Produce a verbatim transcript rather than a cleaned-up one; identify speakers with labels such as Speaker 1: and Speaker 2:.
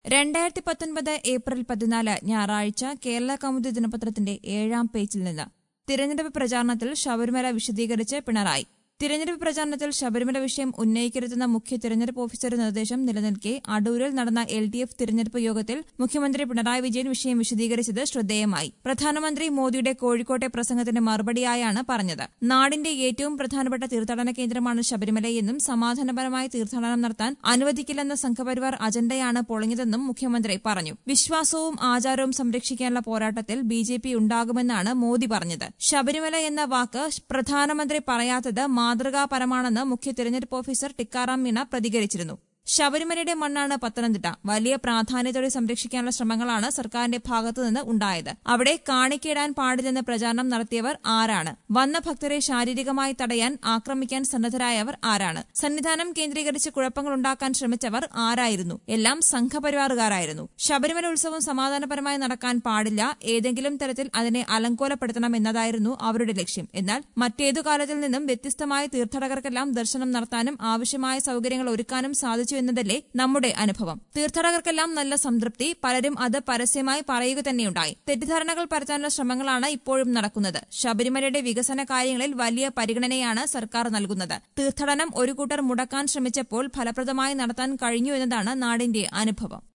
Speaker 1: രണ്ടായിരത്തി പത്തൊൻപത് ഏപ്രിൽ പതിനാല് ഞായറാഴ്ച കേരള കൗമുദി ദിനപത്രത്തിന്റെ ഏഴാം പേജിൽ നിന്ന് തിരഞ്ഞെടുപ്പ് പ്രചാരണത്തിൽ ശബരിമല വിശദീകരിച്ച് പിണറായി. തിരഞ്ഞെടുപ്പ് പ്രചാരണത്തിൽ ശബരിമല വിഷയം ഉന്നയിക്കരുതെന്ന മുഖ്യ തിരഞ്ഞെടുപ്പ് ഓഫീസറുടെ നിർദ്ദേശം നിലനിൽക്കെ അടൂരിൽ നടന്ന എൽ ഡി എഫ് തിരഞ്ഞെടുപ്പ് യോഗത്തിൽ മുഖ്യമന്ത്രി പിണറായി വിജയൻ വിഷയം വിശദീകരിച്ചത് ശ്രദ്ധേയമായി. പ്രധാനമന്ത്രി മോദിയുടെ കോഴിക്കോട്ടെ പ്രസംഗത്തിന് മറുപടിയായാണ് പറഞ്ഞത്. നാടിന്റെ ഏറ്റവും പ്രധാനപ്പെട്ട തീർത്ഥാടന കേന്ദ്രമാണ് ശബരിമലയെന്നും സമാധാനപരമായി തീർത്ഥാടനം നടത്താൻ അനുവദിക്കില്ലെന്ന സംഘപരിവാർ അജണ്ടയാണ് പൊളിഞ്ഞതെന്നും മുഖ്യമന്ത്രി പറഞ്ഞു. വിശ്വാസവും ആചാരവും സംരക്ഷിക്കാനുള്ള പോരാട്ടത്തിൽ ബി ജെ പി ഉണ്ടാകുമെന്നാണ് മോദി പറഞ്ഞത്. ശബരിമല എന്ന വാക്ക് പ്രധാനമന്ത്രി പറയാത്തത് മാതൃകാപരമാണെന്ന് മുഖ്യ തിരഞ്ഞെടുപ്പ് ഓഫീസർ ടിക്കാറാം മീണ പ്രതികരിച്ചിരുന്നു. ശബരിമലയുടെ മണ്ണാണ് പത്തനംതിട്ട. വലിയ പ്രാധാന്യത്തോടെ സംരക്ഷിക്കാനുള്ള ശ്രമങ്ങളാണ് സർക്കാരിന്റെ ഭാഗത്തുനിന്ന് ഉണ്ടായത്. അവിടെ കാണിക്കയിടാൻ പാടില്ലെന്ന് പ്രചാരണം നടത്തിയവർ ആരാണ്? വന്ന ഭക്തരെ ശാരീരികമായി തടയാൻ, ആക്രമിക്കാൻ സന്നദ്ധരായവർ ആരാണ്? സന്നിധാനം കേന്ദ്രീകരിച്ച് കുഴപ്പങ്ങളുണ്ടാക്കാൻ ശ്രമിച്ചവർ ആരായിരുന്നു? എല്ലാം സംഘപരിവാറുകാരായിരുന്നു. ശബരിമല ഉത്സവം സമാധാനപരമായി നടക്കാൻ പാടില്ല, ഏതെങ്കിലും തരത്തിൽ അതിനെ അലങ്കോലപ്പെടുത്തണം എന്നതായിരുന്നു അവരുടെ ലക്ഷ്യം. എന്നാൽ മറ്റേതു കാലത്തിൽ നിന്നും വ്യത്യസ്തമായ തീർത്ഥാടകർക്കെല്ലാം ദർശനം നടത്താനും ആവശ്യമായ സൌകര്യങ്ങൾ ഒരുക്കാനും സാധിച്ചു എന്നതല്ലേ നമ്മുടെ അനുഭവം. തീർത്ഥാടകർക്കെല്ലാം നല്ല സംതൃപ്തി. പലരും അത് പരസ്യമായി പറയുക തന്നെയുണ്ടായി. തെറ്റിദ്ധാരണകൾ പരത്താനുള്ള ശ്രമങ്ങളാണ് ഇപ്പോഴും നടക്കുന്നത്. ശബരിമലയുടെ വികസന കാര്യങ്ങളിൽ വലിയ പരിഗണനയാണ് സർക്കാർ നൽകുന്നത്. തീർത്ഥാടനം ഒരു കൂട്ടർ മുടക്കാൻ ശ്രമിച്ചപ്പോൾ ഫലപ്രദമായി നടത്താൻ കഴിഞ്ഞു എന്നതാണ് നാടിന്റെ അനുഭവം.